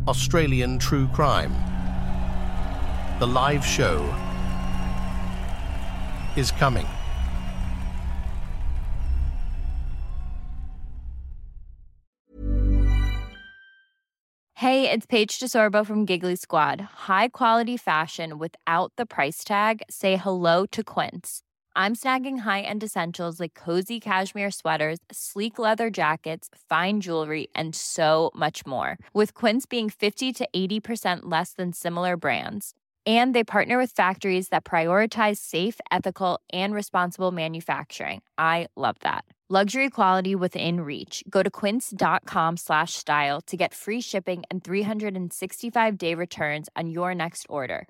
Australian True Crime. The live show is coming. Hey, it's Paige DeSorbo from Giggly Squad. High quality fashion without the price tag. Say hello to Quince. I'm snagging high-end essentials like cozy cashmere sweaters, sleek leather jackets, fine jewelry, and so much more. With Quince being 50 to 80% less than similar brands. And they partner with factories that prioritize safe, ethical, and responsible manufacturing. I love that. Luxury quality within reach. Go to quince.com/style to get free shipping and 365-day returns on your next order.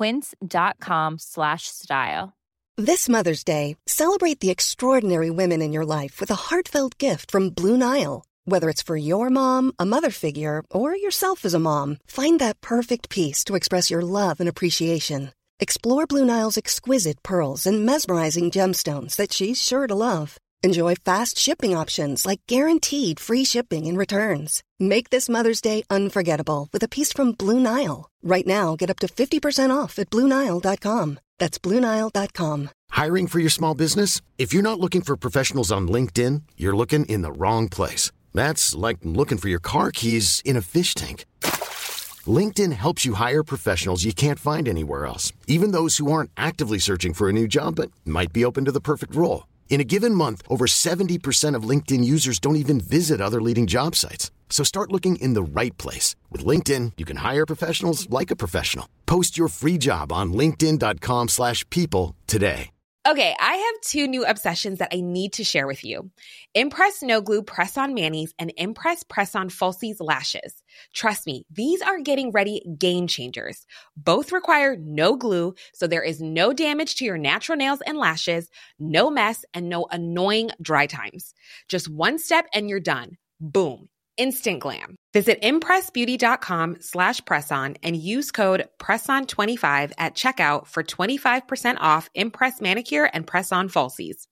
Quince.com/style. This Mother's Day, celebrate the extraordinary women in your life with a heartfelt gift from Blue Nile. Whether it's for your mom, a mother figure, or yourself as a mom, find that perfect piece to express your love and appreciation. Explore Blue Nile's exquisite pearls and mesmerizing gemstones that she's sure to love. Enjoy fast shipping options like guaranteed free shipping and returns. Make this Mother's Day unforgettable with a piece from Blue Nile. Right now, get up to 50% off at BlueNile.com. That's BlueNile.com. Hiring for your small business? If you're not looking for professionals on LinkedIn, you're looking in the wrong place. That's like looking for your car keys in a fish tank. LinkedIn helps you hire professionals you can't find anywhere else, even those who aren't actively searching for a new job but might be open to the perfect role. In a given month, over 70% of LinkedIn users don't even visit other leading job sites. So start looking in the right place. With LinkedIn, you can hire professionals like a professional. Post your free job on linkedin.com/people today. Okay, I have two new obsessions that I need to share with you. Impress No Glue Press-On Manis and Impress Press-On Falsies Lashes. Trust me, these are getting ready game changers. Both require no glue, so there is no damage to your natural nails and lashes, no mess, and no annoying dry times. Just one step and you're done. Boom. Instant glam. Visit impressbeauty.com/presson and use code PRESSON25 at checkout for 25% off Impress Manicure and Press-On Falsies.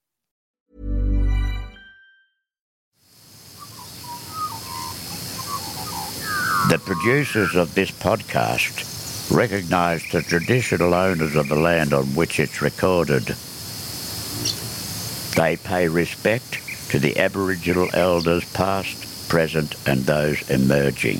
The producers of this podcast recognise the traditional owners of the land on which it's recorded. They pay respect to the Aboriginal elders past, present and those emerging.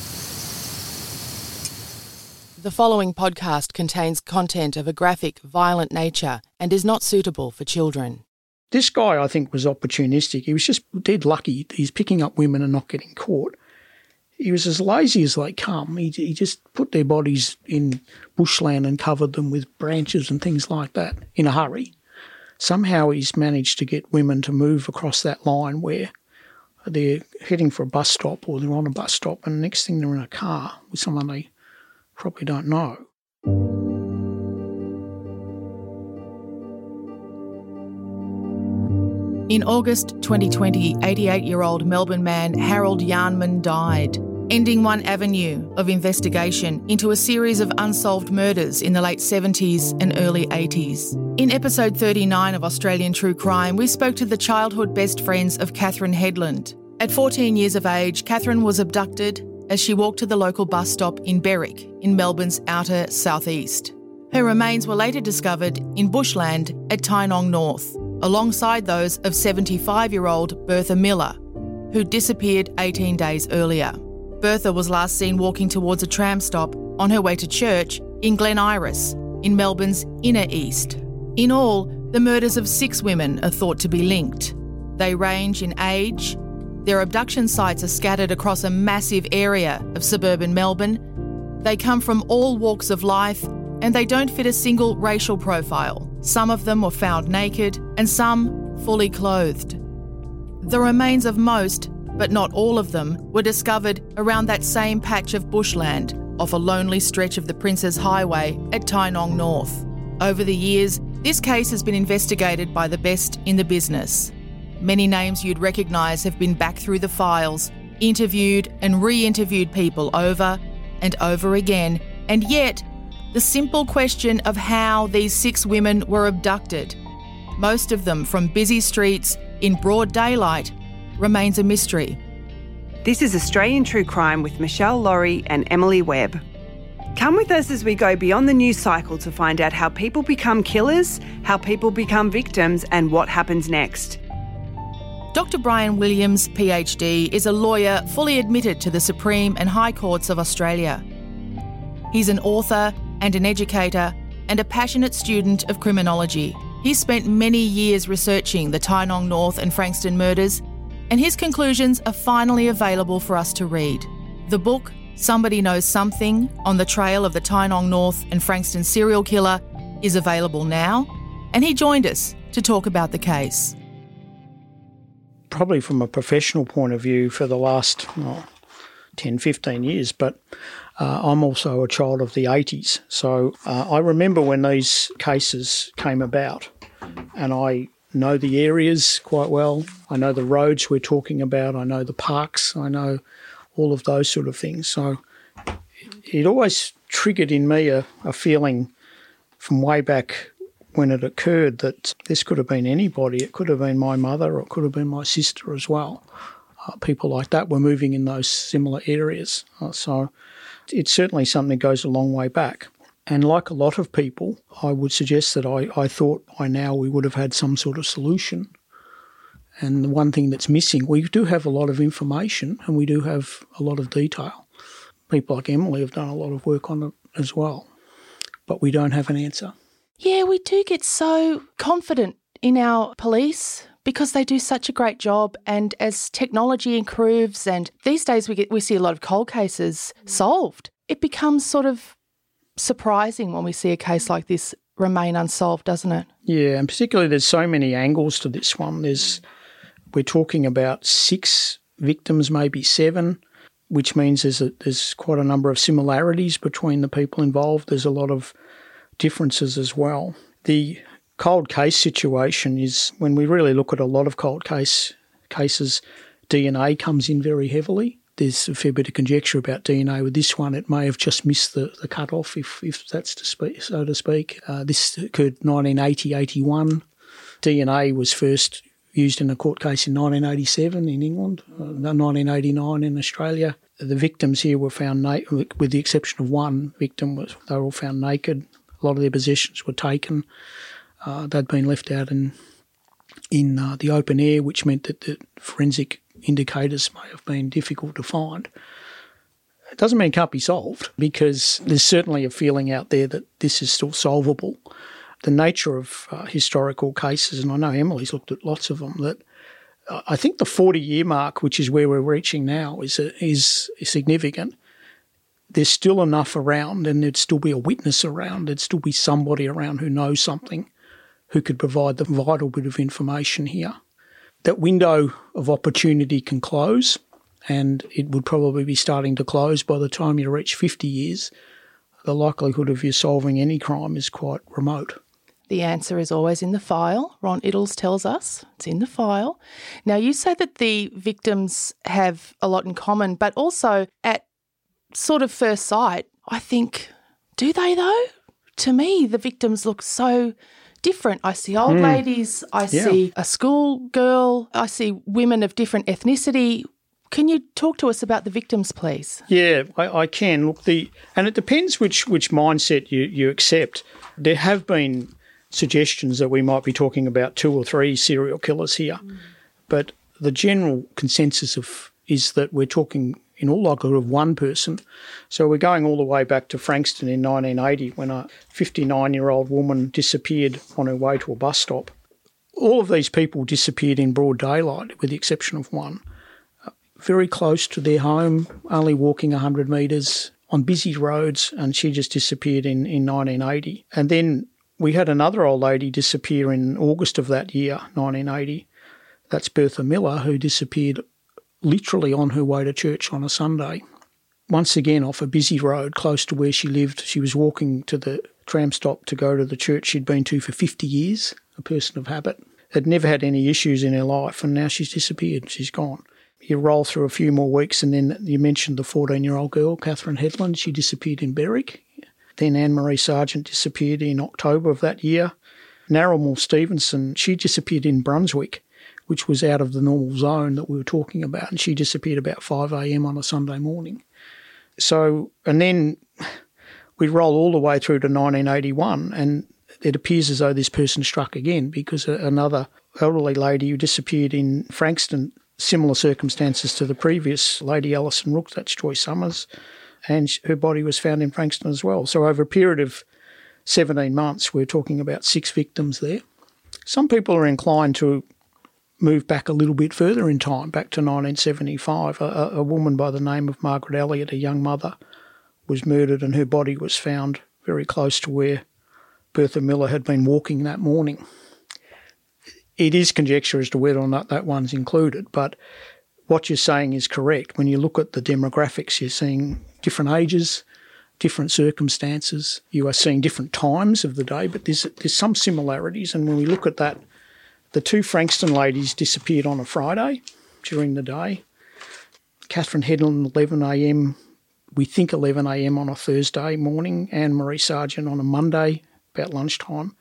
The following podcast contains content of a graphic, violent nature and is not suitable for children. This guy, I think, was opportunistic. He was just dead lucky. He's picking up women and not getting caught. He was as lazy as they come. He just put their bodies in bushland and covered them with branches and things like that in a hurry. Somehow he's managed to get women to move across that line where they're heading for a bus stop or they're on a bus stop and the next thing they're in a car with someone they probably don't know. In August 2020, 88-year-old Melbourne man Harold Yarnman died, ending one avenue of investigation into a series of unsolved murders in the late 70s and early 80s. In episode 39 of Australian True Crime, we spoke to the childhood best friends of Catherine Headland. At 14 years of age, Catherine was abducted as she walked to the local bus stop in Berwick, in Melbourne's outer southeast. Her remains were later discovered in bushland at Tynong North, alongside those of 75-year-old Bertha Miller, who disappeared 18 days earlier. Bertha was last seen walking towards a tram stop on her way to church in Glen Iris, in Melbourne's inner east. In all, the murders of 6 women are thought to be linked. They range in age. Their abduction sites are scattered across a massive area of suburban Melbourne. They come from all walks of life and they don't fit a single racial profile. Some of them were found naked and some fully clothed. The remains of most, but not all of them, were discovered around that same patch of bushland off a lonely stretch of the Princes Highway at Tynong North. Over the years, this case has been investigated by the best in the business. Many names you'd recognise have been back through the files, interviewed and re-interviewed people over and over again, and yet the simple question of how these 6 women were abducted, most of them from busy streets in broad daylight, remains a mystery. This is Australian True Crime with Michelle Laurie and Emily Webb. Come with us as we go beyond the news cycle to find out how people become killers, how people become victims, and what happens next. Dr. Brian Williams, PhD, is a lawyer fully admitted to the Supreme and High Courts of Australia. He's an author and an educator and a passionate student of criminology. He's spent many years researching the Tynong North and Frankston murders, and his conclusions are finally available for us to read. The book, Somebody Knows Something, On the Trail of the Tynong North and Frankston Serial Killer, is available now, and he joined us to talk about the case. Probably from a professional point of view for the last 10, 15 years, but I'm also a child of the 80s. So I remember when these cases came about, and I know the areas quite well. I know the roads we're talking about. I know the parks. I know all of those sort of things. So it always triggered in me a feeling from way back when it occurred that this could have been anybody. It could have been my mother, or it could have been my sister as well. People like that were moving in those similar areas. So it's certainly something that goes a long way back. And like a lot of people, I would suggest that I thought by now we would have had some sort of solution. And the one thing that's missing, we do have a lot of information and we do have a lot of detail. People like Emily have done a lot of work on it as well, but we don't have an answer. Yeah, we do get so confident in our police because they do such a great job, and as technology improves and these days we see a lot of cold cases solved, it becomes sort of surprising when we see a case like this remain unsolved, doesn't it? Yeah, and particularly there's so many angles to this one. We're talking about 6 victims, maybe 7, which means there's quite a number of similarities between the people involved. There's a lot of differences as well. The cold case situation is, when we really look at a lot of cold cases, DNA comes in very heavily. There's a fair bit of conjecture about DNA with this one. It may have just missed the cut-off, if that's so to speak. This occurred 1980, 81. DNA was first used in a court case in 1987 in England, 1989 in Australia. The victims here were found naked, with the exception of one victim. They were all found naked. A lot of their possessions were taken. They'd been left out in the open air, which meant that the forensic indicators may have been difficult to find. It doesn't mean it can't be solved, because there's certainly a feeling out there that this is still solvable. The nature of historical cases, and I know Emily's looked at lots of them, that I think the 40-year mark, which is where we're reaching now, is significant. There's still enough around, and there'd still be a witness around. There'd still be somebody around who knows something, who could provide the vital bit of information here. That window of opportunity can close, and it would probably be starting to close by the time you reach 50 years. The likelihood of you solving any crime is quite remote. The answer is always in the file. Ron Iddles tells us it's in the file. Now, you say that the victims have a lot in common, but also at sort of first sight, I think, do they though? To me, the victims look so different. I see old ladies, I see a school girl, I see women of different ethnicity. Can you talk to us about the victims, please? Yeah, I can. Look, and it depends which mindset you accept. There have been suggestions that we might be talking about 2 or 3 serial killers here, but the general consensus is that we're talking in all likelihood of one person. So we're going all the way back to Frankston in 1980, when a 59-year-old woman disappeared on her way to a bus stop. All of these people disappeared in broad daylight, with the exception of one. Very close to their home, only walking 100 metres on busy roads, and she just disappeared in 1980. And then we had another old lady disappear in August of that year, 1980. That's Bertha Miller, who disappeared literally on her way to church on a Sunday. Once again, off a busy road close to where she lived. She was walking to the tram stop to go to the church she'd been to for 50 years, a person of habit. Had never had any issues in her life, and now she's disappeared. She's gone. You roll through a few more weeks, and then you mentioned the 14-year-old girl, Catherine Headland. She disappeared in Berwick. Then Anne-Marie Sargent disappeared in October of that year. Narrelmore Stevenson, she disappeared in Brunswick, which was out of the normal zone that we were talking about, and she disappeared about 5 a.m. on a Sunday morning. So, and then we roll all the way through to 1981, and it appears as though this person struck again, because another elderly lady who disappeared in Frankston, similar circumstances to the previous lady, Alison Rooke, that's Joyce Summers, and her body was found in Frankston as well. So over a period of 17 months, we're talking about 6 victims there. Some people are inclined to move back a little bit further in time, back to 1975. A woman by the name of Margaret Elliott, a young mother, was murdered, and her body was found very close to where Bertha Miller had been walking that morning. It is conjecture as to whether or not that one's included, but what you're saying is correct. When you look at the demographics, you're seeing different ages, different circumstances. You are seeing different times of the day, but there's some similarities. And when we look at that, the 2 Frankston ladies disappeared on a Friday during the day. Catherine Headland, 11 a.m, we think 11 a.m. on a Thursday morning, Anne-Marie Sargent on a Monday about lunchtime.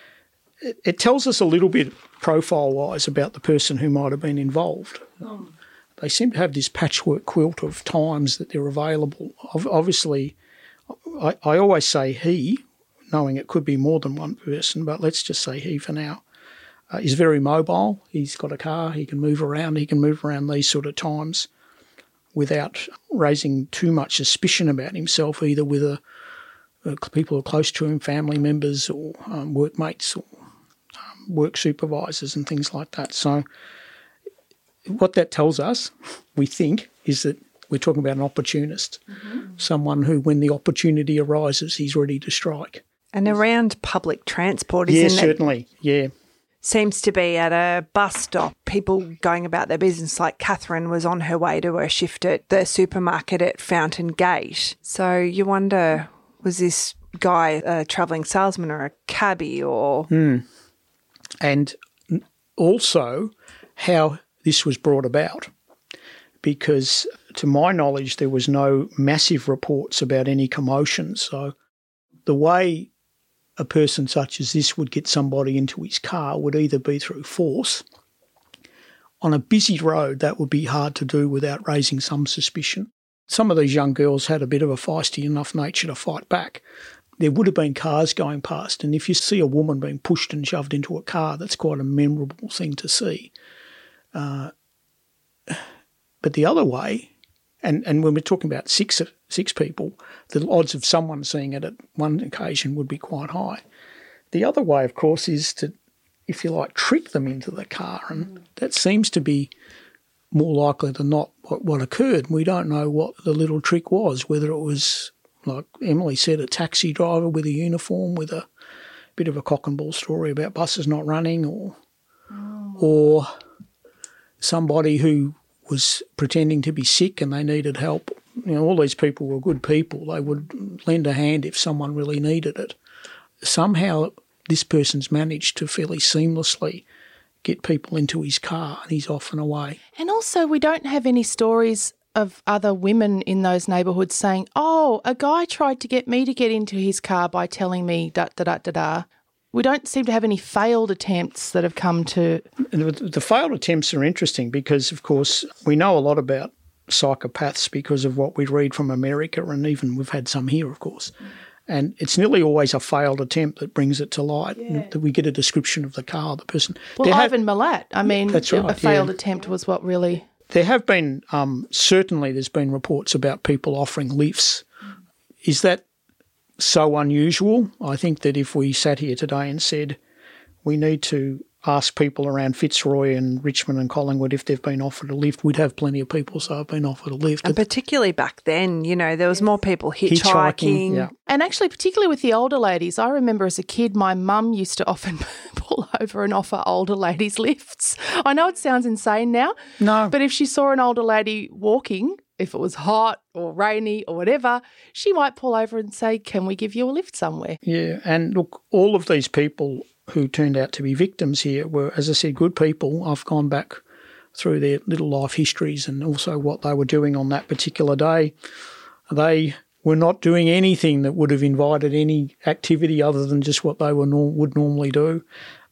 It tells us a little bit profile-wise about the person who might have been involved. They seem to have this patchwork quilt of times that they're available. Obviously, I always say he, knowing it could be more than one person, but let's just say he for now. He's very mobile. He's got a car. He can move around. He can move around these sort of times without raising too much suspicion about himself, either with people who are close to him, family members or workmates or work supervisors and things like that. So what that tells us, we think, is that we're talking about an opportunist, someone who, when the opportunity arises, he's ready to strike. And around public transport, isn't it? Yeah, certainly, yeah. Seems to be at a bus stop, people going about their business, like Catherine was on her way to her shift at the supermarket at Fountain Gate. So you wonder, was this guy a travelling salesman or a cabbie or... And also how this was brought about, because to my knowledge there was no massive reports about any commotion. So the way a person such as this would get somebody into his car would either be through force. On a busy road, that would be hard to do without raising some suspicion. Some of these young girls had a bit of a feisty enough nature to fight back. There would have been cars going past, and if you see a woman being pushed and shoved into a car, that's quite a memorable thing to see. But the other way, and when we're talking about six people, the odds of someone seeing it at one occasion would be quite high. The other way, of course, is to, if you like, trick them into the car, and that seems to be more likely than not what occurred. We don't know what the little trick was, whether it was, like Emily said, a taxi driver with a uniform with a bit of a cock and ball story about buses not running, or somebody who was pretending to be sick and they needed help. You know, all these people were good people. They would lend a hand if someone really needed it. Somehow this person's managed to fairly seamlessly get people into his car and he's off and away. And also we don't have any stories of other women in those neighbourhoods saying, oh, a guy tried to get me to get into his car by telling me da-da-da-da-da. We don't seem to have any failed attempts that have come to... The failed attempts are interesting because, of course, we know a lot about psychopaths because of what we read from America, and even we've had some here, of course. And it's nearly always a failed attempt that brings it to light, that we get a description of the car, the person. Well, Ivan Milat, I mean, that's right, a failed attempt was what really... There have been, certainly there's been reports about people offering lifts. Is that so unusual? I think that if we sat here today and said we need to ask people around Fitzroy and Richmond and Collingwood if they've been offered a lift, we'd have plenty of people say I've been offered a lift. And particularly back then, you know, there was more people hitchhiking. Yeah. And actually, particularly with the older ladies, I remember as a kid my mum used to often pull over and offer older ladies lifts. I know it sounds insane now, but if she saw an older lady walking, if it was hot or rainy or whatever, she might pull over and say, can we give you a lift somewhere? Yeah, and look, all of these people who turned out to be victims here were, as I said, good people. I've gone back through their little life histories and also what they were doing on that particular day. They were not doing anything that would have invited any activity other than just what they would normally do.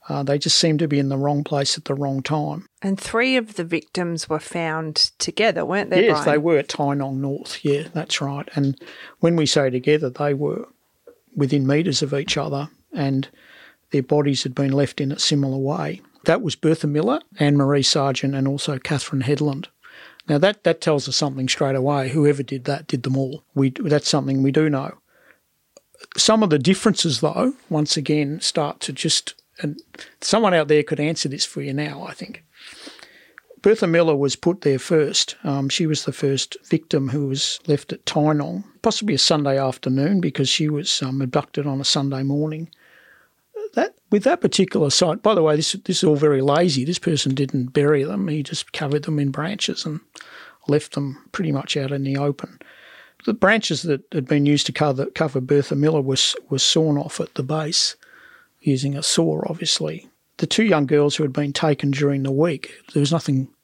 They just seemed to be in the wrong place at the wrong time. And 3 of the victims were found together, weren't they, Yes, Brian? they were at Tynong North. Yeah, that's right. And when we say together, they were within metres of each other and their bodies had been left in a similar way. That was Bertha Miller, Anne-Marie Sargent and also Catherine Headland. Now, that tells us something straight away. Whoever did that did them all. That's something we do know. Some of the differences, though, once again, start to just... And someone out there could answer this for you now, I think. Bertha Miller was put there first. She was the first victim who was left at Tynong, possibly a Sunday afternoon because she was abducted on a Sunday morning. With that particular site, by the way, this is all very lazy. This person didn't bury them. He just covered them in branches and left them pretty much out in the open. The branches that had been used to cover Bertha Miller was sawn off at the base, using a saw, obviously. The 2 young girls who had been taken during the week, there was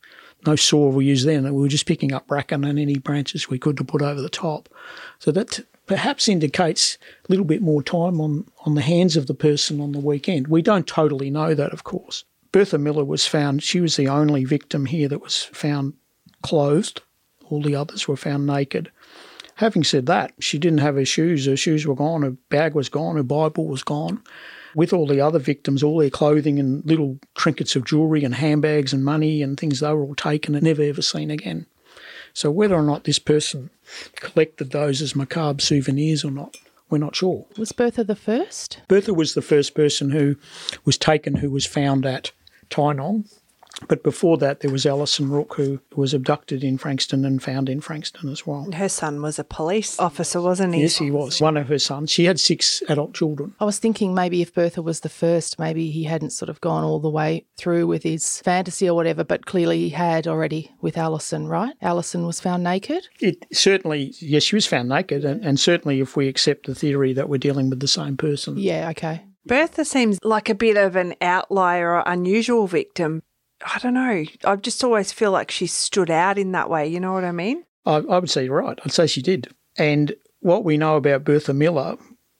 no saw we used then. We were just picking up bracken and any branches we could to put over the top. So that perhaps indicates a little bit more time on the hands of the person on the weekend. We don't totally know that, of course. Bertha Miller was found, she was the only victim here that was found clothed. All the others were found naked. Having said that, she didn't have her shoes. Her shoes were gone, her bag was gone, her Bible was gone. With all the other victims, all their clothing and little trinkets of jewellery and handbags and money and things, they were all taken and never ever seen again. So whether or not this person collected those as macabre souvenirs or not, we're not sure. Was Bertha the first? Bertha was the first person who was taken who was found at Tynong. But before that, there was Alison Rook, who was abducted in Frankston and found in Frankston as well. Her son was a police officer, wasn't he? Yes, he was. One of her sons. She had 6 adult children. I was thinking maybe if Bertha was the first, maybe he hadn't sort of gone all the way through with his fantasy or whatever, but clearly he had already with Alison, right? Alison was found naked? Certainly, yes, she was found naked, and certainly if we accept the theory that we're dealing with the same person. Yeah, okay. Bertha seems like a bit of an outlier or unusual victim. I don't know. I just always feel like she stood out in that way. You know what I mean? I would say you're right. I'd say she did. And what we know about Bertha Miller,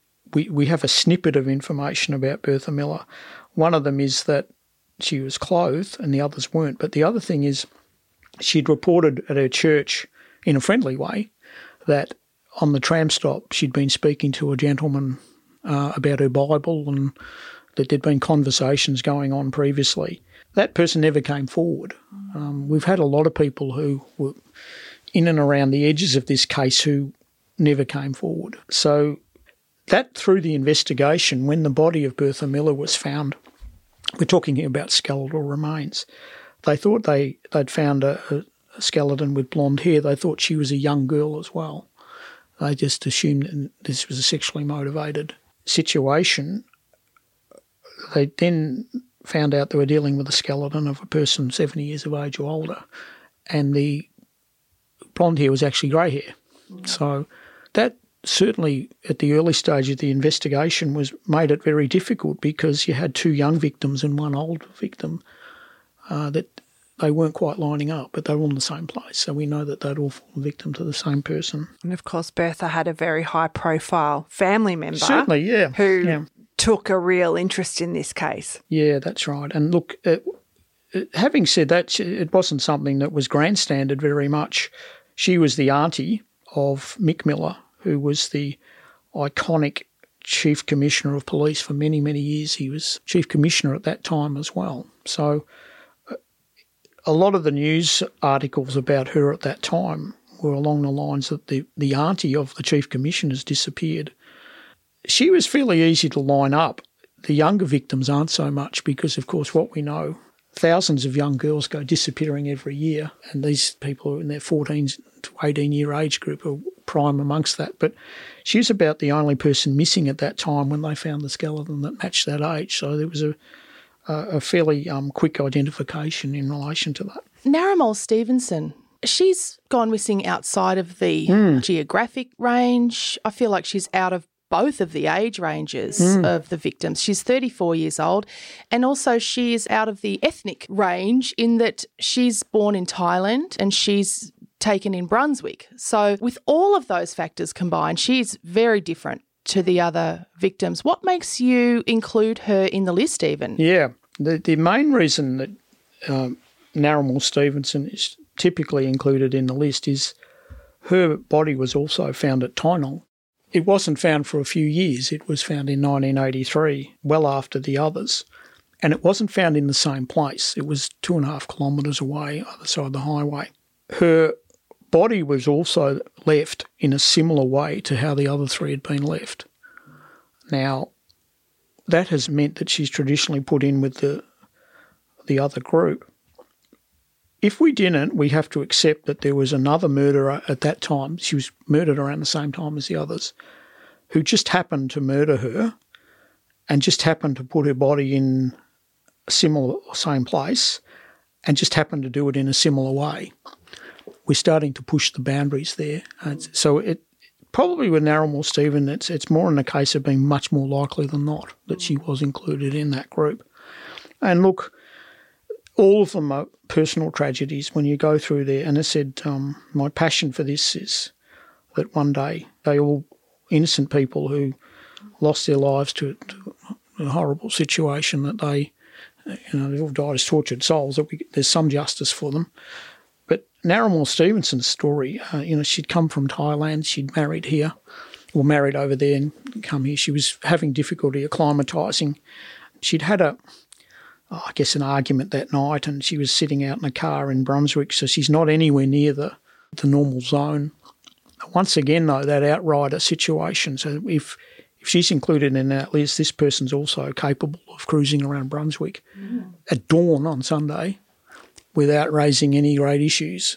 we have a snippet of information about Bertha Miller. One of them is that she was clothed and the others weren't. But the other thing is she'd reported at her church in a friendly way that on the tram stop she'd been speaking to a gentleman about her Bible and that there'd been conversations going on previously. That person never came forward. We've had a lot of people who were in and around the edges of this case who never came forward. So that through the investigation, when the body of Bertha Miller was found, we're talking here about skeletal remains, they thought they'd found a skeleton with blonde hair. They thought she was a young girl as well. They just assumed that this was a sexually motivated situation. They then found out they were dealing with a skeleton of a person 70 years of age or older, and the blonde hair was actually grey hair. So that certainly at the early stage of the investigation made it very difficult because you had 2 young victims and 1 old victim that they weren't quite lining up, but they were all in the same place. So we know that they'd all fallen victim to the same person. And of course, Bertha had a very high-profile family member. Certainly, yeah. Who took a real interest in this case. Yeah, that's right. And look, having said that, it wasn't something that was grandstanded very much. She was the auntie of Mick Miller, who was the iconic Chief Commissioner of Police for many, many years. He was Chief Commissioner at that time as well. So a lot of the news articles about her at that time were along the lines that the auntie of the Chief Commissioner's disappeared. She was fairly easy to line up. The younger victims aren't so much because, of course, what we know, thousands of young girls go disappearing every year, and these people are in their 14 to 18-year age group are prime amongst that. But she was about the only person missing at that time when they found the skeleton that matched that age. So there was a fairly quick identification in relation to that. Narramul Stevenson, she's gone missing outside of the geographic range. I feel like she's out of both of the age ranges of the victims. She's 34 years old, and also she is out of the ethnic range in that she's born in Thailand and she's taken in Brunswick. So with all of those factors combined, she's very different to the other victims. What makes you include her in the list even? Yeah, the main reason that Narramore Stevenson is typically included in the list is her body was also found at Tynong. It wasn't found for a few years. It was found in 1983, well after the others. And it wasn't found in the same place. It was 2.5 kilometres away, other side of the highway. Her body was also left in a similar way to how the other three had been left. Now, that has meant that she's traditionally put in with the other group. If we didn't, we have to accept that there was another murderer at that time. She was murdered around the same time as the others, who just happened to murder her and just happened to put her body in a similar, same place and just happened to do it in a similar way. We're starting to push the boundaries there. So it probably with Narramore Stephen, it's more in the case of being much more likely than not that she was included in that group. And look, all of them are personal tragedies when you go through there. And I said, my passion for this is that one day they all innocent people who lost their lives to a horrible situation, that they all died as tortured souls, that there's some justice for them. But Narramore Stevenson's story, she'd come from Thailand, she'd married here, or married over there and come here. She was having difficulty acclimatising. She'd had an argument that night, and she was sitting out in a car in Brunswick, so she's not anywhere near the normal zone. Once again, though, that outrider situation, so if she's included in that list, this person's also capable of cruising around Brunswick at dawn on Sunday without raising any great issues.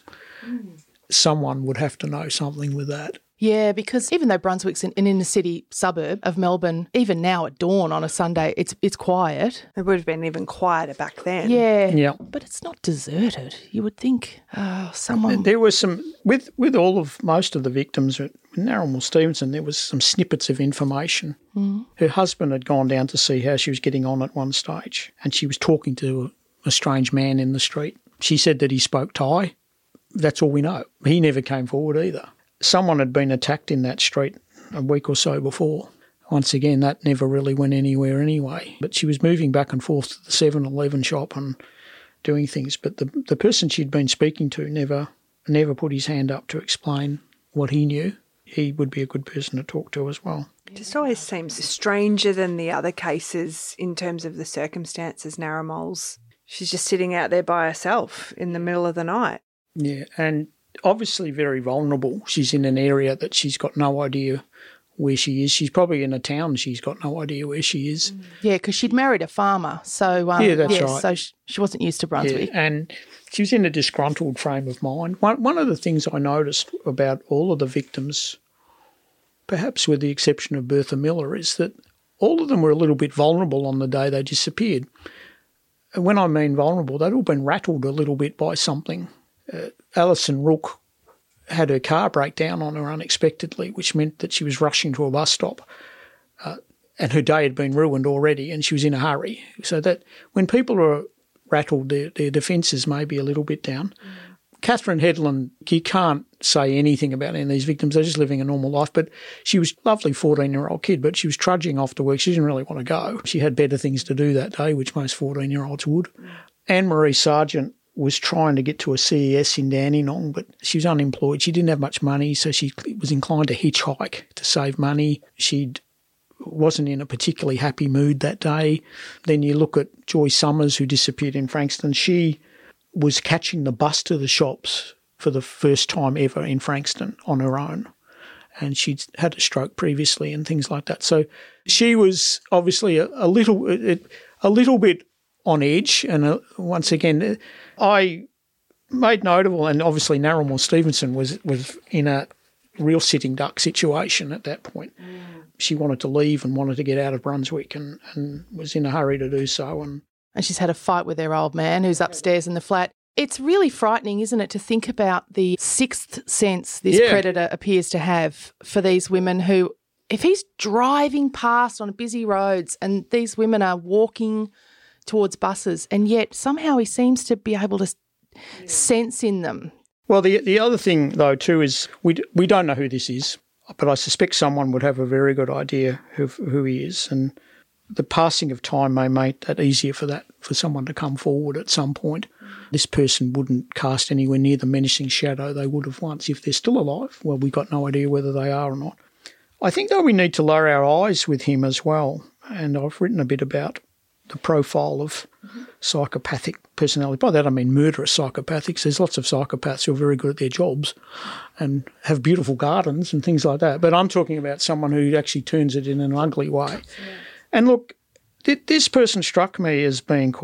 Someone would have to know something with that. Yeah, because even though Brunswick's an inner city suburb of Melbourne, even now at dawn on a Sunday, it's quiet. It would have been even quieter back then. Yeah. But it's not deserted. You would think someone... There was some, with most of the victims at Narramore Stevenson, there was some snippets of information. Her husband had gone down to see how she was getting on at one stage, and she was talking to a strange man in the street. She said that he spoke Thai. That's all we know. He never came forward either. Someone had been attacked in that street a week or so before. Once again, that never really went anywhere anyway. But she was moving back and forth to the 7-Eleven shop and doing things. But the person she'd been speaking to never put his hand up to explain what he knew. He would be a good person to talk to as well. It just always seems stranger than the other cases in terms of the circumstances, Narramore's. She's just sitting out there by herself in the middle of the night. Yeah, and obviously very vulnerable. She's in an area that she's got no idea where she is. She's probably in a town she's got no idea where she is. Yeah, because she'd married a farmer. So that's right. So she wasn't used to Brunswick. Yeah, and she was in a disgruntled frame of mind. One of the things I noticed about all of the victims, perhaps with the exception of Bertha Miller, is that all of them were a little bit vulnerable on the day they disappeared. And when I mean vulnerable, they'd all been rattled a little bit by something. Alison Rook had her car break down on her unexpectedly, which meant that she was rushing to a bus stop, and her day had been ruined already and she was in a hurry. So that when people are rattled, their defences may be a little bit down. Catherine Headland, you can't say anything about any of these victims. They're just living a normal life. But she was a lovely 14-year-old kid, but she was trudging off to work. She didn't really want to go. She had better things to do that day, which most 14-year-olds would. Anne-Marie Sargent was trying to get to a CES in Dandenong, but she was unemployed. She didn't have much money, so she was inclined to hitchhike to save money. She wasn't in a particularly happy mood that day. Then you look at Joy Summers, who disappeared in Frankston. She was catching the bus to the shops for the first time ever in Frankston on her own, and she'd had a stroke previously and things like that. So she was obviously a little bit on edge, and once again, I made notable, and obviously Narramore Stevenson was in a real sitting duck situation at that point. She wanted to leave and wanted to get out of Brunswick and was in a hurry to do so. And she's had a fight with her old man who's upstairs in the flat. It's really frightening, isn't it, to think about the sixth sense this predator appears to have for these women who, if he's driving past on busy roads and these women are walking towards buses, and yet somehow he seems to be able to sense in them. Well, the other thing, though, too, is we don't know who this is. But I suspect someone would have a very good idea of who he is, and the passing of time may make that easier for someone to come forward at some point. This person wouldn't cast anywhere near the menacing shadow they would have once. If they're still alive, well, we've got no idea whether they are or not. I think, though, we need to lower our eyes with him as well, and I've written a bit about the profile of psychopathic personality. By that I mean murderous psychopathics. There's lots of psychopaths who are very good at their jobs and have beautiful gardens and things like that. But I'm talking about someone who actually turns it in an ugly way. Yeah. And look, this person struck me as being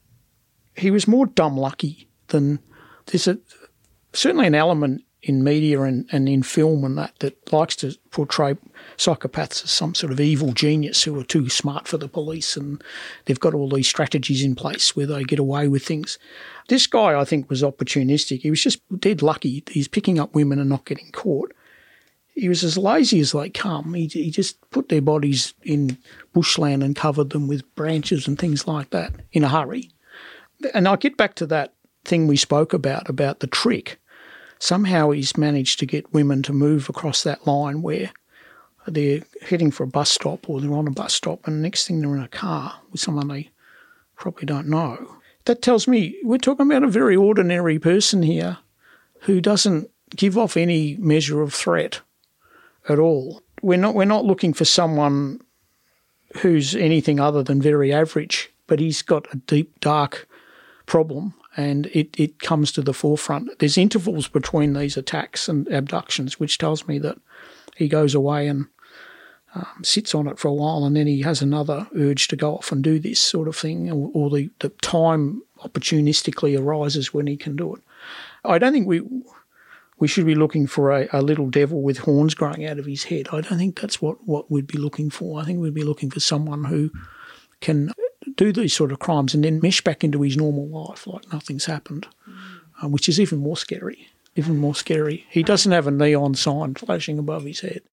he was more dumb lucky than there's certainly an element in media and in film and that likes to portray psychopaths as some sort of evil genius who are too smart for the police and they've got all these strategies in place where they get away with things. This guy, I think, was opportunistic. He was just dead lucky. He's picking up women and not getting caught. He was as lazy as they come. He just put their bodies in bushland and covered them with branches and things like that in a hurry. And I'll get back to that thing we spoke about the trick. Somehow he's managed to get women to move across that line where they're heading for a bus stop or they're on a bus stop and the next thing they're in a car with someone they probably don't know. That tells me we're talking about a very ordinary person here who doesn't give off any measure of threat at all. We're not looking for someone who's anything other than very average, but he's got a deep, dark problem. And it comes to the forefront. There's intervals between these attacks and abductions, which tells me that he goes away and sits on it for a while and then he has another urge to go off and do this sort of thing, or the time opportunistically arises when he can do it. I don't think we should be looking for a little devil with horns growing out of his head. I don't think that's what we'd be looking for. I think we'd be looking for someone who can do these sort of crimes and then mesh back into his normal life like nothing's happened, which is even more scary. He doesn't have a neon sign flashing above his head.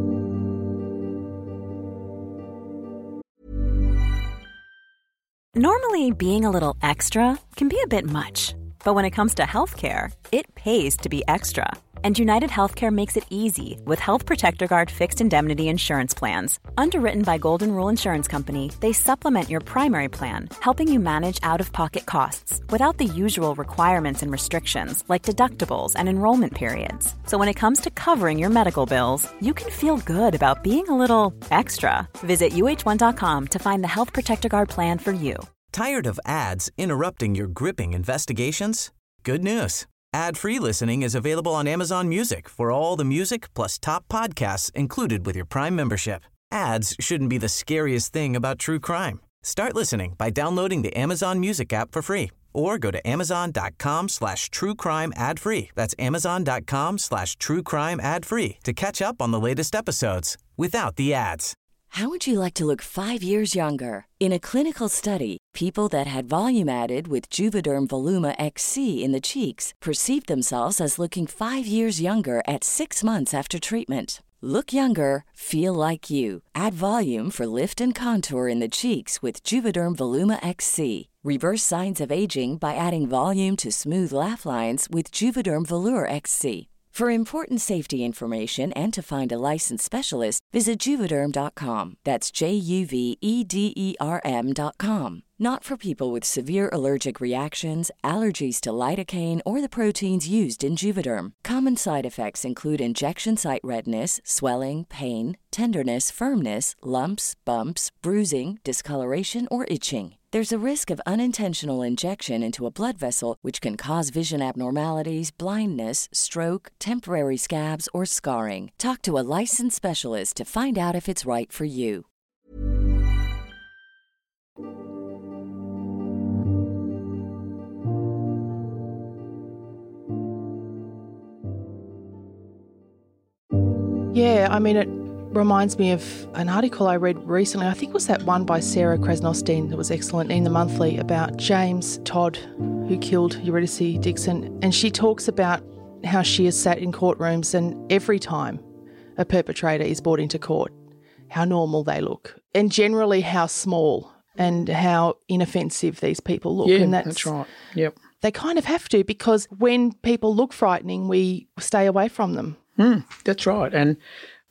Normally, being a little extra can be a bit much, but when it comes to healthcare, it pays to be extra. And United Healthcare makes it easy with Health Protector Guard fixed indemnity insurance plans. Underwritten by Golden Rule Insurance Company, they supplement your primary plan, helping you manage out-of-pocket costs without the usual requirements and restrictions like deductibles and enrollment periods. So when it comes to covering your medical bills, you can feel good about being a little extra. Visit UH1.com to find the Health Protector Guard plan for you. Tired of ads interrupting your gripping investigations? Good news. Ad-free listening is available on Amazon Music for all the music plus top podcasts included with your Prime membership. Ads shouldn't be the scariest thing about true crime. Start listening by downloading the Amazon Music app for free or go to amazon.com/truecrime ad-free. That's amazon.com/truecrime ad-free to catch up on the latest episodes without the ads. How would you like to look 5 years younger? In a clinical study, people that had volume added with Juvederm Voluma XC in the cheeks perceived themselves as looking 5 years younger at 6 months after treatment. Look younger, feel like you. Add volume for lift and contour in the cheeks with Juvederm Voluma XC. Reverse signs of aging by adding volume to smooth laugh lines with Juvederm Volure XC. For important safety information and to find a licensed specialist, visit Juvederm.com. That's JUVEDERM.com. Not for people with severe allergic reactions, allergies to lidocaine, or the proteins used in Juvederm. Common side effects include injection site redness, swelling, pain, tenderness, firmness, lumps, bumps, bruising, discoloration, or itching. There's a risk of unintentional injection into a blood vessel, which can cause vision abnormalities, blindness, stroke, temporary scabs, or scarring. Talk to a licensed specialist to find out if it's right for you. Yeah, I mean, it reminds me of an article I read recently. I think it was that one by Sarah Krasnostein that was excellent in The Monthly about James Todd, who killed Eurydice Dixon. And she talks about how she has sat in courtrooms and every time a perpetrator is brought into court, how normal they look and generally how small and how inoffensive these people look. Yeah, and that's right. Yep. They kind of have to, because when people look frightening, we stay away from them. That's right. And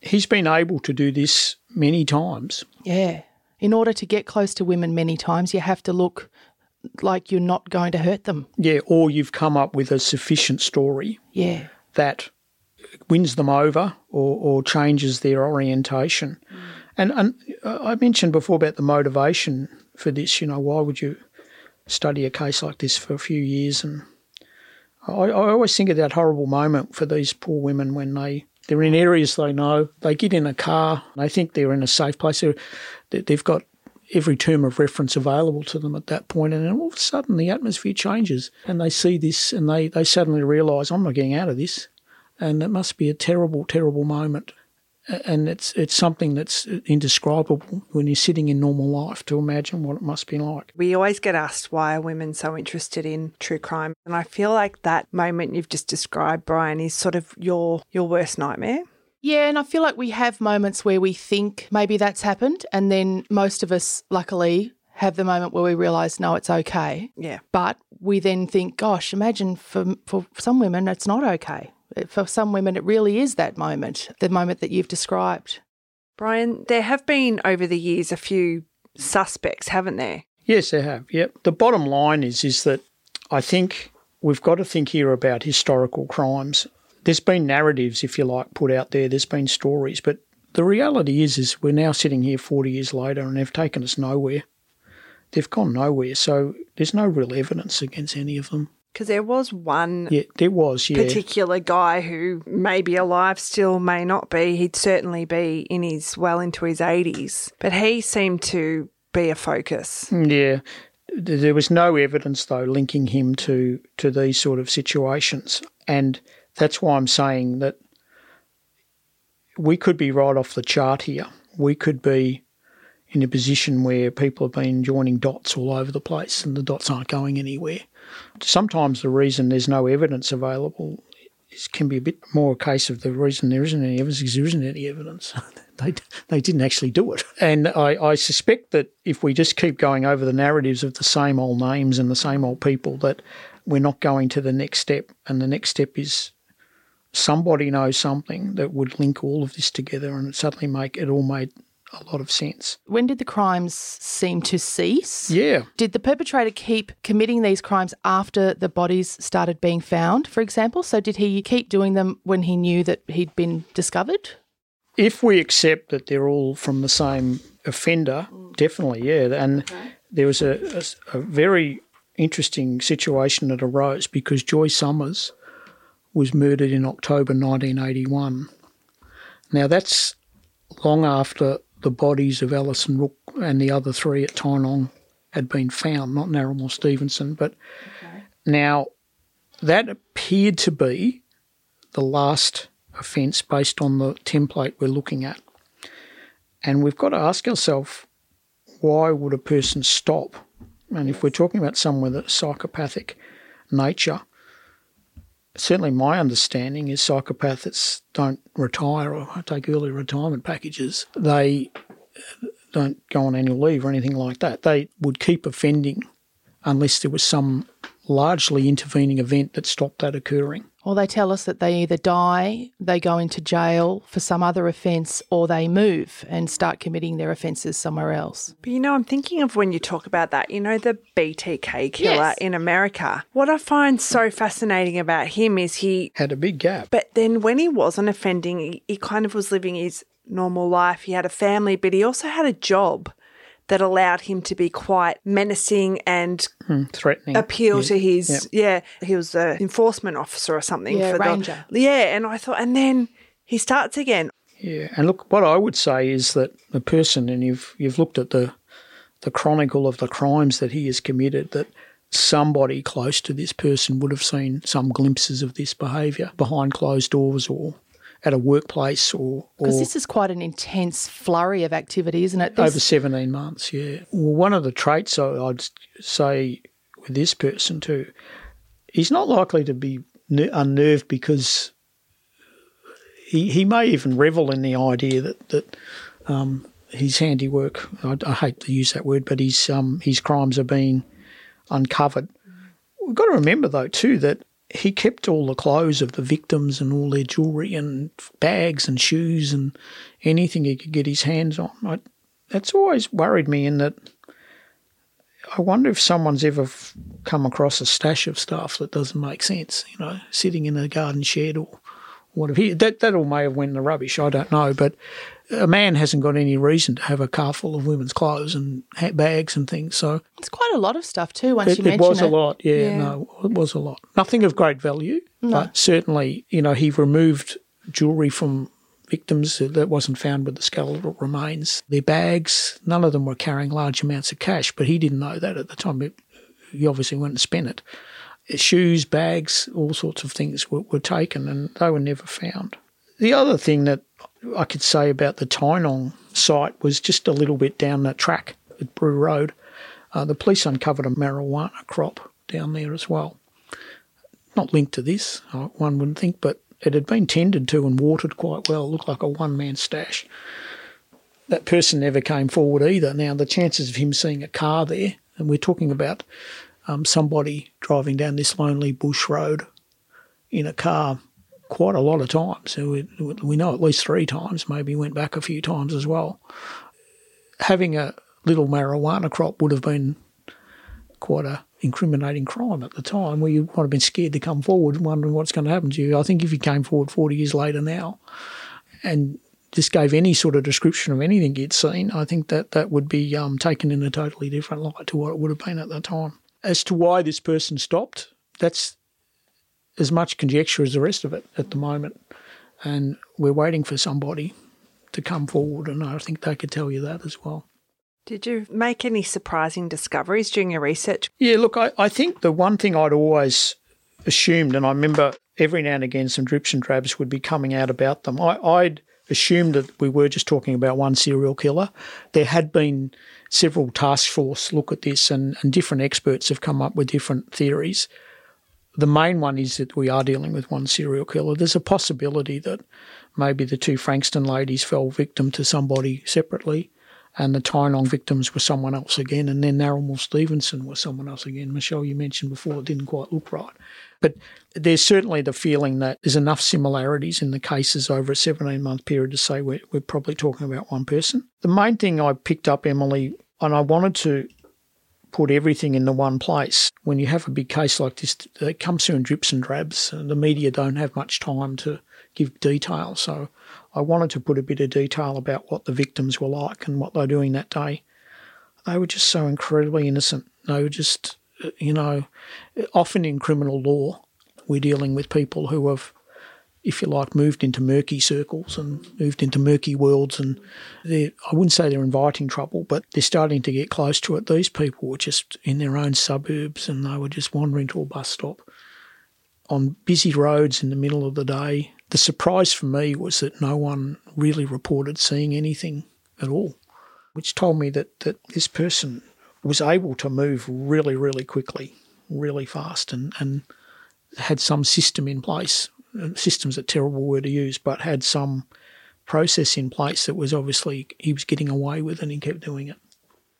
he's been able to do this many times. Yeah. In order to get close to women many times, you have to look like you're not going to hurt them. Yeah, or you've come up with a sufficient story that wins them over or changes their orientation. And I mentioned before about the motivation for this, why would you study a case like this for a few years? And I always think of that horrible moment for these poor women when they're in areas they know, they get in a car, they think they're in a safe place, they've got every term of reference available to them at that point, and then all of a sudden the atmosphere changes and they see this and they suddenly realise, I'm not getting out of this. And it must be a terrible, terrible moment. And it's something that's indescribable when you're sitting in normal life to imagine what it must be like. We always get asked why are women so interested in true crime, and I feel like that moment you've just described, Brian, is sort of your worst nightmare. Yeah, and I feel like we have moments where we think maybe that's happened, and then most of us, luckily, have the moment where we realise, no, it's okay. Yeah. But we then think, gosh, imagine for some women it's not okay. For some women, it really is that moment, the moment that you've described. Brian, there have been over the years a few suspects, haven't there? Yes, there have, yep. The bottom line is that I think we've got to think here about historical crimes. There's been narratives, if you like, put out there. There's been stories. But the reality is we're now sitting here 40 years later and they've taken us nowhere. They've gone nowhere. So there's no real evidence against any of them. Because there was one particular guy who may be alive still, may not be. He'd certainly be well into his 80s. But he seemed to be a focus. Yeah. There was no evidence, though, linking him to these sort of situations. And that's why I'm saying that we could be right off the chart here. We could be in a position where people have been joining dots all over the place and the dots aren't going anywhere. Sometimes the reason there's no evidence available can be a bit more a case of the reason there isn't any evidence is there isn't any evidence. They didn't actually do it. And I suspect that if we just keep going over the narratives of the same old names and the same old people, that we're not going to the next step. And the next step is somebody knows something that would link all of this together and suddenly make it all made a lot of sense. When did the crimes seem to cease? Yeah. Did the perpetrator keep committing these crimes after the bodies started being found, for example? So did he keep doing them when he knew that he'd been discovered? If we accept that they're all from the same offender, definitely, yeah. And there was a very interesting situation that arose because Joy Summers was murdered in October 1981. Now, that's long after the bodies of Alison Rook and the other three at Tynong had been found, not Narramore Stevenson. But now that appeared to be the last offence based on the template we're looking at. And we've got to ask ourselves, why would a person stop? And if we're talking about someone with a psychopathic nature, certainly my understanding is psychopaths don't retire or take early retirement packages. They don't go on annual leave or anything like that. They would keep offending unless there was some largely intervening event that stopped that occurring. Well, they tell us that they either die, they go into jail for some other offence, or they move and start committing their offences somewhere else. But, I'm thinking of when you talk about that, the BTK killer in America. What I find so fascinating about him is he had a big gap. But then when he wasn't offending, he kind of was living his normal life. He had a family, but he also had a job that allowed him to be quite menacing and threatening. Appeal to his, he was an enforcement officer or something. Yeah, ranger. And I thought, and then he starts again. Yeah, and look, what I would say is that the person, and you've looked at the chronicle of the crimes that he has committed, that somebody close to this person would have seen some glimpses of this behaviour behind closed doors or at a workplace or... Because this is quite an intense flurry of activity, isn't it? Over 17 months, yeah. Well, one of the traits I'd say with this person too, he's not likely to be unnerved because he may even revel in the idea that his handiwork, I hate to use that word, but his crimes are being uncovered. We've got to remember, though, too, that he kept all the clothes of the victims and all their jewellery and bags and shoes and anything he could get his hands on. That's always worried me in that I wonder if someone's ever come across a stash of stuff that doesn't make sense, sitting in a garden shed or whatever. That all may have went in the rubbish, I don't know, but a man hasn't got any reason to have a car full of women's clothes and bags and things. So it's quite a lot of stuff too, once you mention it. It was a lot, no, it was a lot. Nothing of great value, but certainly, he removed jewellery from victims that wasn't found with the skeletal remains. Their bags, none of them were carrying large amounts of cash, but he didn't know that at the time. He obviously went and spent it. Shoes, bags, all sorts of things were taken and they were never found. The other thing that I could say about the Tynong site was just a little bit down the track at Brew Road. The police uncovered a marijuana crop down there as well. Not linked to this, one wouldn't think, but it had been tended to and watered quite well. It looked like a one-man stash. That person never came forward either. Now, the chances of him seeing a car there, and we're talking about somebody driving down this lonely bush road in a car quite a lot of times. So we know at least 3 times, maybe went back a few times as well. Having a little marijuana crop would have been quite a incriminating crime at the time, where you might have been scared to come forward wondering what's going to happen to you. I think if you came forward 40 years later now and just gave any sort of description of anything you'd seen, I think that would be taken in a totally different light to what it would have been at the time. As to why this person stopped, that's as much conjecture as the rest of it at the moment. And we're waiting for somebody to come forward, and I think they could tell you that as well. Did you make any surprising discoveries during your research? Yeah, look, I think the one thing I'd always assumed, and I remember every now and again some drips and drabs would be coming out about them, I'd assumed that we were just talking about one serial killer. There had been several task force look at this and different experts have come up with different theories. The main one is that we are dealing with one serial killer. There's a possibility that maybe the 2 Frankston ladies fell victim to somebody separately, and the Tynong victims were someone else again, and then Narromore Stevenson was someone else again. Michelle, you mentioned before it didn't quite look right. But there's certainly the feeling that there's enough similarities in the cases over a 17-month period to say we're probably talking about one person. The main thing I picked up, Emily, and I wanted to put everything into one place. When you have a big case like this, it comes through in drips and drabs, and the media don't have much time to give detail. So I wanted to put a bit of detail about what the victims were like and what they were doing that day. They were just so incredibly innocent. They were just, often in criminal law, we're dealing with people who have, if you like, moved into murky circles and moved into murky worlds, and I wouldn't say they're inviting trouble, but they're starting to get close to it. These people were just in their own suburbs and they were just wandering to a bus stop on busy roads in the middle of the day. The surprise for me was that no one really reported seeing anything at all, which told me that this person was able to move really, really quickly, really fast, and had some system in place. System's a terrible word to use, but had some process in place that was obviously he was getting away with, and he kept doing it.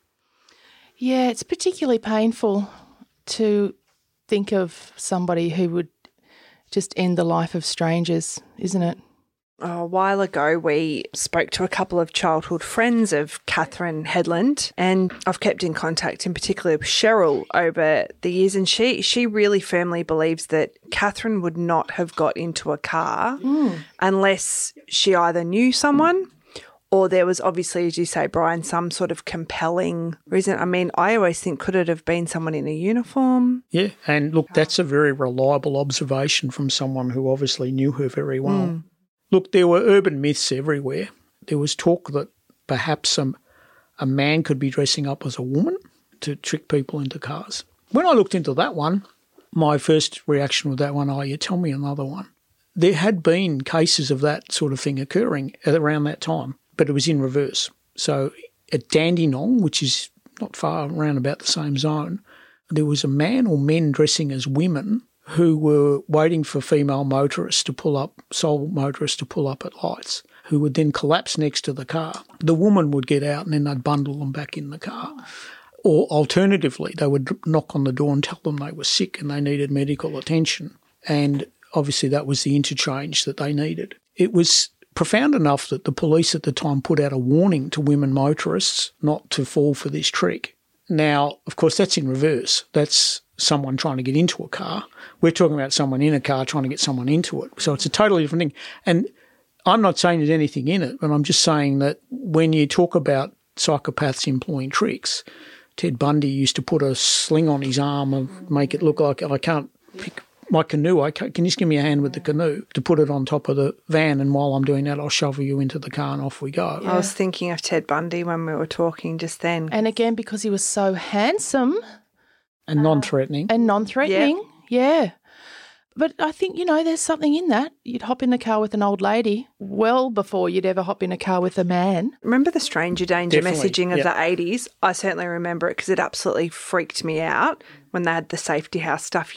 Yeah, it's particularly painful to think of somebody who would just end the life of strangers, isn't it? A while ago, we spoke to a couple of childhood friends of Catherine Headland, and I've kept in contact in particular with Cheryl over the years, and she really firmly believes that Catherine would not have got into a car unless she either knew someone or there was obviously, as you say, Brian, some sort of compelling reason. I mean, I always think, could it have been someone in a uniform? Yeah, and look, that's a very reliable observation from someone who obviously knew her very well. Look, there were urban myths everywhere. There was talk that perhaps a man could be dressing up as a woman to trick people into cars. When I looked into that one, my first reaction with that one, you tell me another one. There had been cases of that sort of thing occurring around that time, but it was in reverse. So at Dandenong, which is not far around about the same zone, there was a man or men dressing as women who were waiting for female motorists to pull up, sole motorists to pull up at lights, who would then collapse next to the car. The woman would get out and then they'd bundle them back in the car. Or alternatively, they would knock on the door and tell them they were sick and they needed medical attention. And obviously that was the interchange that they needed. It was profound enough that the police at the time put out a warning to women motorists not to fall for this trick. Now, of course, that's in reverse. That's someone trying to get into a car. We're talking about someone in a car trying to get someone into it. So it's a totally different thing. And I'm not saying there's anything in it, but I'm just saying that when you talk about psychopaths employing tricks, Ted Bundy used to put a sling on his arm and make it look like I can't pick my canoe. Can you just give me a hand with the canoe to put it on top of the van, and while I'm doing that, I'll shovel you into the car and off we go. Yeah. I was thinking of Ted Bundy when we were talking just then. And again, because he was so handsome. And non-threatening. Yeah. But I think, there's something in that. You'd hop in the car with an old lady well before you'd ever hop in a car with a man. Remember the stranger danger messaging of the 80s? I certainly remember it because it absolutely freaked me out when they had the safety house stuff,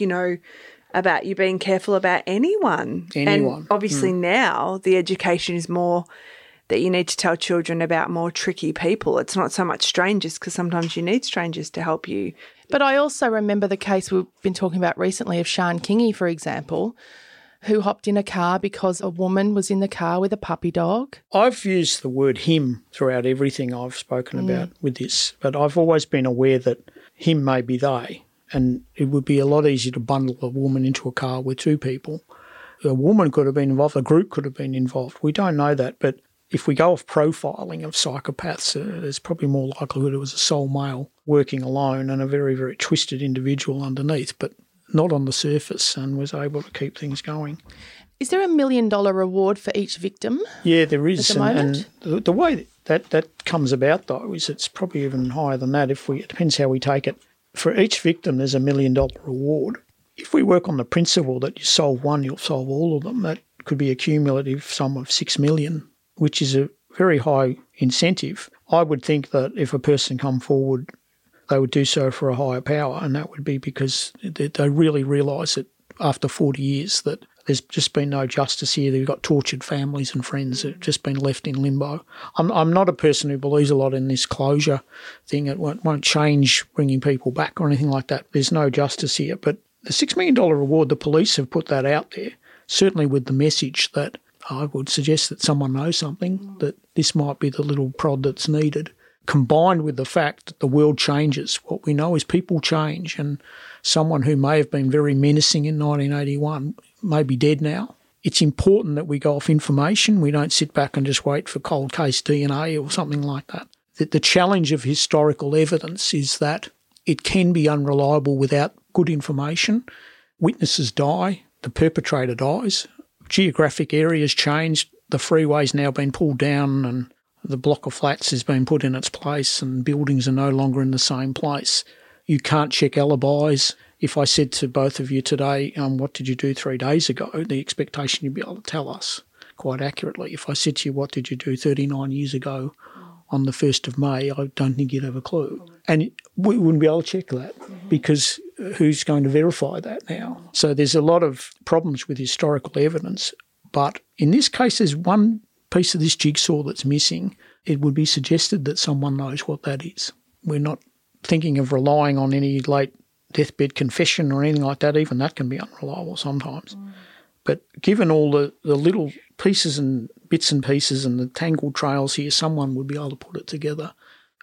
about you being careful about anyone. And obviously now the education is more that you need to tell children about more tricky people. It's not so much strangers, because sometimes you need strangers to help you. But I also remember the case we've been talking about recently of Sean Kingy, for example, who hopped in a car because a woman was in the car with a puppy dog. I've used the word him throughout everything I've spoken about with this, but I've always been aware that him may be they. And it would be a lot easier to bundle a woman into a car with two people. A woman could have been involved, a group could have been involved. We don't know that, but if we go off profiling of psychopaths, there's probably more likelihood it was a sole male working alone and a very, very twisted individual underneath, but not on the surface, and was able to keep things going. Is there $1 million reward for each victim? Yeah, there is. At the moment? And the way that comes about, though, is it's probably even higher than that. It depends how we take it. For each victim, there's $1 million reward. If we work on the principle that you solve one, you'll solve all of them, that could be a cumulative sum of $6 million, which is a very high incentive. I would think that if a person come forward, they would do so for a higher power, and that would be because they really realise that after 40 years that there's just been no justice here. They've got tortured families and friends that have just been left in limbo. I'm not a person who believes a lot in this closure thing. It won't change bringing people back or anything like that. There's no justice here. But the $6 million reward, the police have put that out there, certainly with the message that I would suggest that someone knows something, that this might be the little prod that's needed, combined with the fact that the world changes. What we know is people change, and someone who may have been very menacing in 1981 may be dead now. It's important that we go off information. We don't sit back and just wait for cold case DNA or something like that. The challenge of historical evidence is that it can be unreliable without good information. Witnesses die, the perpetrator dies, geographic areas changed, the freeway's now been pulled down and the block of flats has been put in its place and buildings are no longer in the same place. You can't check alibis. If I said to both of you today, what did you do 3 days ago, the expectation you'd be able to tell us quite accurately. If I said to you, what did you do 39 years ago on the 1st of May, I don't think you'd have a clue. And we wouldn't be able to check that because who's going to verify that now? So there's a lot of problems with historical evidence. But in this case, there's one piece of this jigsaw that's missing. It would be suggested that someone knows what that is. We're not thinking of relying on any late deathbed confession or anything like that. Even that can be unreliable sometimes. But given all the little pieces and bits and pieces and the tangled trails here, someone would be able to put it together.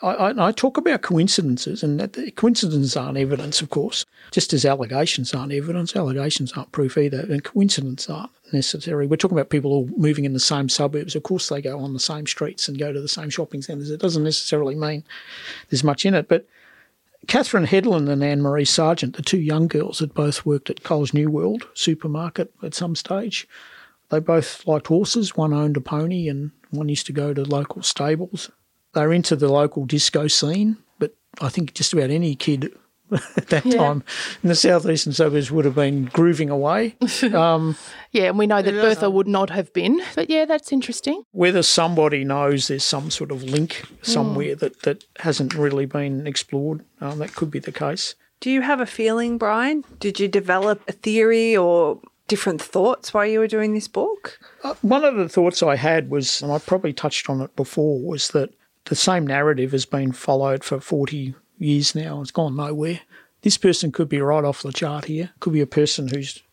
I talk about coincidences, and that coincidences aren't evidence, of course, just as allegations aren't evidence. Allegations aren't proof either, and coincidences aren't necessary. We're talking about people all moving in the same suburbs. Of course they go on the same streets and go to the same shopping centres. It doesn't necessarily mean there's much in it. But Catherine Headland and Anne-Marie Sargent, the two young girls that both worked at Coles New World supermarket at some stage, they both liked horses. One owned a pony and one used to go to local stables. They were into the local disco scene, but I think just about any kid at that time in the southeastern suburbs would have been grooving away. And we know that Bertha would not have been. But yeah, that's interesting. Whether somebody knows there's some sort of link somewhere that hasn't really been explored, that could be the case. Do you have a feeling, Brian? Did you develop a theory or different thoughts while you were doing this book? One of the thoughts I had was, and I probably touched on it before, was that the same narrative has been followed for 40 years now. It's gone nowhere. This person could be right off the chart here. Could be a person who's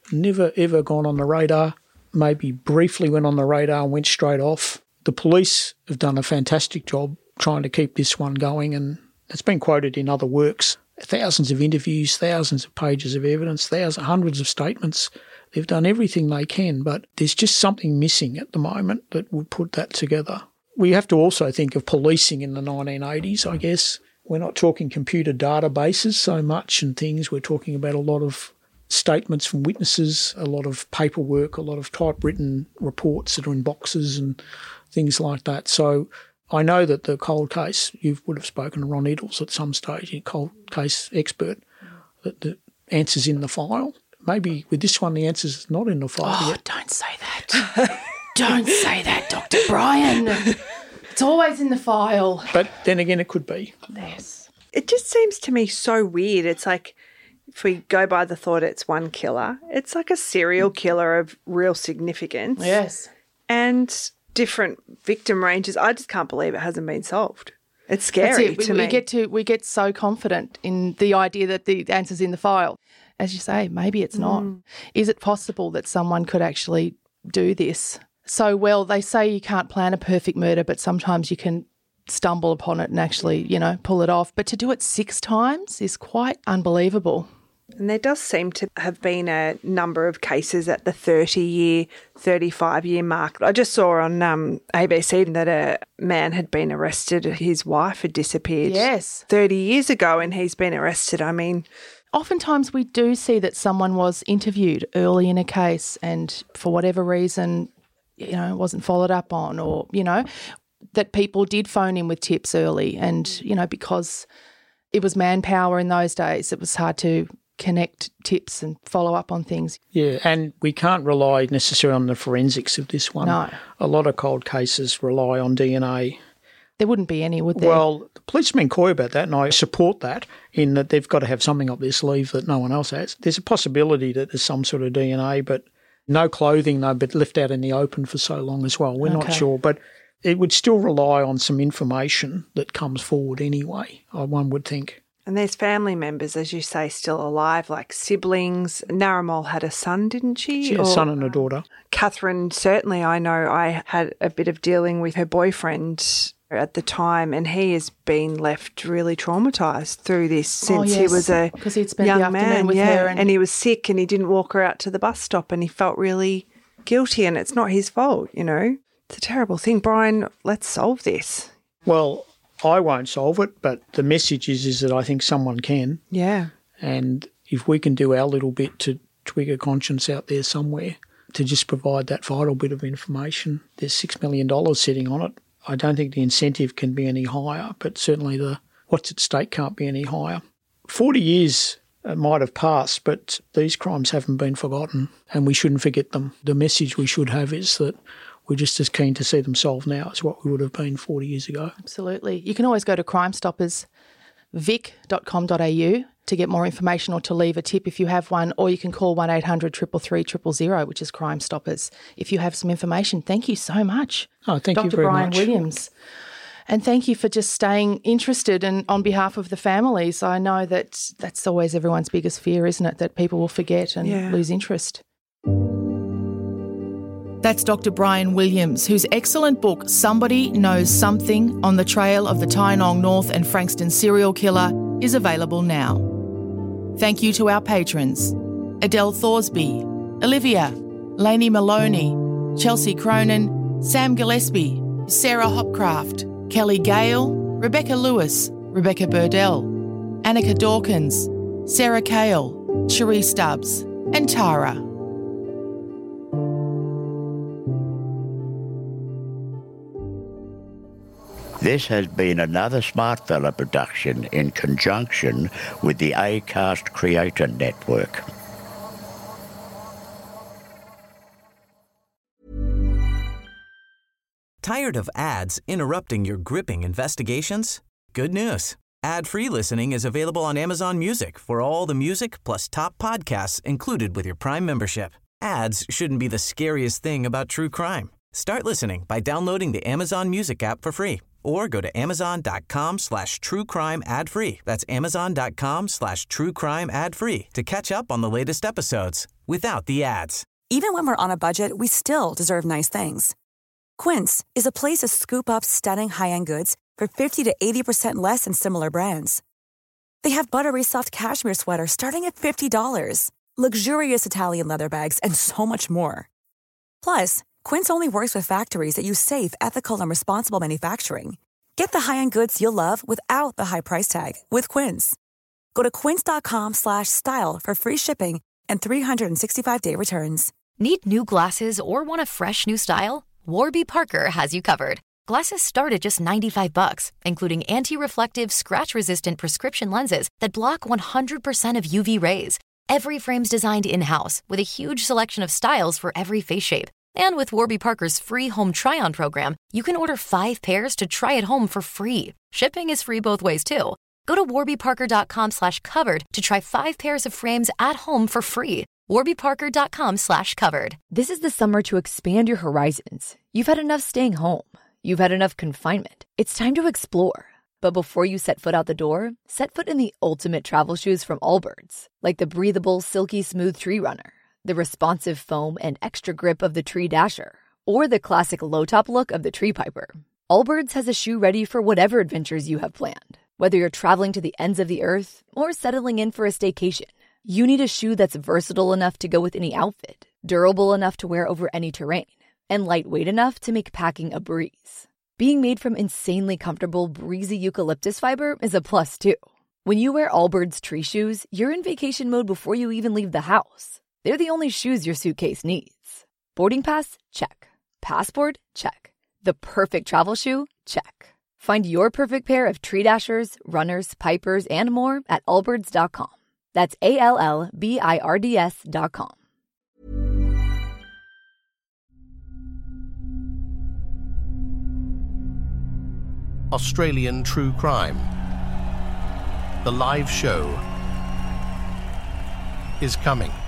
Never, ever gone on the radar. Maybe briefly went on the radar and went straight off. The police have done a fantastic job trying to keep this one going, and it's been quoted in other works. Thousands of interviews, thousands of pages of evidence, hundreds of statements. They've done everything they can, but there's just something missing at the moment that would put that together. We have to also think of policing in the 1980s, I guess. We're not talking computer databases so much and things. We're talking about a lot of statements from witnesses, a lot of paperwork, a lot of typewritten reports that are in boxes and things like that. So I know that the cold case, you would have spoken to Ron Eddles at some stage, a cold case expert, that the answer's in the file. Maybe with this one the answer's not in the file yet. Don't say that. Don't say that, Dr. Brian. It's always in the file. But then again, it could be. Yes. It just seems to me so weird. It's like, if we go by the thought it's one killer, it's like a serial killer of real significance. Yes. And different victim ranges. I just can't believe it hasn't been solved. It's scary to me. We get so confident in the idea that the answer's in the file. As you say, maybe it's not. Is it possible that someone could actually do this so well? They say you can't plan a perfect murder, but sometimes you can stumble upon it and actually, pull it off. But to do it 6 times is quite unbelievable. And there does seem to have been a number of cases at the 30-year, 35-year mark. I just saw on ABC that a man had been arrested. His wife had disappeared 30 years ago and he's been arrested. I mean, oftentimes we do see that someone was interviewed early in a case and for whatever reason, wasn't followed up on, or, that people did phone in with tips early and, because it was manpower in those days, it was hard to connect tips and follow up on things. Yeah, and we can't rely necessarily on the forensics of this one. No. A lot of cold cases rely on DNA. There wouldn't be any, would there? Well, the police have been coy about that, and I support that in that they've got to have something up their sleeve that no one else has. There's a possibility that there's some sort of DNA, but no clothing, but left out in the open for so long as well. We're not sure, but it would still rely on some information that comes forward anyway, one would think. And there's family members, as you say, still alive, like siblings. Naramol had a son, didn't she? She had a son and a daughter. Catherine, certainly, I know I had a bit of dealing with her boyfriend at the time, and he has been left really traumatised through this since he was a young man. With her and he was sick and he didn't walk her out to the bus stop and he felt really guilty, and it's not his fault, It's a terrible thing. Brian, let's solve this. Well, I won't solve it, but the message is that I think someone can. Yeah. And if we can do our little bit to twig a conscience out there somewhere to just provide that vital bit of information, there's $6 million sitting on it. I don't think the incentive can be any higher, but certainly the what's at stake can't be any higher. 40 years might have passed, but these crimes haven't been forgotten and we shouldn't forget them. The message we should have is that we're just as keen to see them solved now as what we would have been 40 years ago. Absolutely. You can always go to crimestoppersvic.com.au to get more information or to leave a tip if you have one, or you can call 1-800-333-000, which is Crime Stoppers, if you have some information. Thank you so much. Oh, thank you very much. Dr. Brian Williams. And thank you for just staying interested, and on behalf of the families, I know that that's always everyone's biggest fear, isn't it, that people will forget and lose interest. That's Dr. Brian Williams, whose excellent book, Somebody Knows Something, On the Trail of the Tynong North and Frankston Serial Killer, is available now. Thank you to our patrons: Adele Thorsby, Olivia, Lainey Maloney, Chelsea Cronin, Sam Gillespie, Sarah Hopcraft, Kelly Gale, Rebecca Lewis, Rebecca Burdell, Annika Dawkins, Sarah Kale, Cherie Stubbs, and Tara. This has been another Smartfella production in conjunction with the Acast Creator Network. Tired of ads interrupting your gripping investigations? Good news. Ad-free listening is available on Amazon Music for all the music plus top podcasts included with your Prime membership. Ads shouldn't be the scariest thing about true crime. Start listening by downloading the Amazon Music app for free or go to amazon.com/truecrime ad-free. That's amazon.com/truecrime ad-free to catch up on the latest episodes without the ads. Even when we're on a budget, we still deserve nice things. Quince is a place to scoop up stunning high-end goods for 50 to 80% less than similar brands. They have buttery soft cashmere sweaters starting at $50, luxurious Italian leather bags, and so much more. Plus, Quince only works with factories that use safe, ethical, and responsible manufacturing. Get the high-end goods you'll love without the high price tag with Quince. Go to quince.com/style for free shipping and 365-day returns. Need new glasses or want a fresh new style? Warby Parker has you covered. Glasses start at just $95, including anti-reflective, scratch-resistant prescription lenses that block 100% of UV rays. Every frame's designed in-house with a huge selection of styles for every face shape. And with Warby Parker's free home try-on program, you can order 5 pairs to try at home for free. Shipping is free both ways, too. Go to warbyparker.com/covered to try 5 pairs of frames at home for free. warbyparker.com/covered. This is the summer to expand your horizons. You've had enough staying home. You've had enough confinement. It's time to explore. But before you set foot out the door, set foot in the ultimate travel shoes from Allbirds, like the breathable, silky smooth Tree Runner, the responsive foam and extra grip of the Tree Dasher, or the classic low-top look of the Tree Piper. Allbirds has a shoe ready for whatever adventures you have planned. Whether you're traveling to the ends of the earth or settling in for a staycation, you need a shoe that's versatile enough to go with any outfit, durable enough to wear over any terrain, and lightweight enough to make packing a breeze. Being made from insanely comfortable, breezy eucalyptus fiber is a plus, too. When you wear Allbirds tree shoes, you're in vacation mode before you even leave the house. They're the only shoes your suitcase needs. Boarding pass? Check. Passport? Check. The perfect travel shoe? Check. Find your perfect pair of Tree Dashers, Runners, Pipers, and more at allbirds.com. That's ALLBIRDS.com. Australian True Crime. The live show is coming.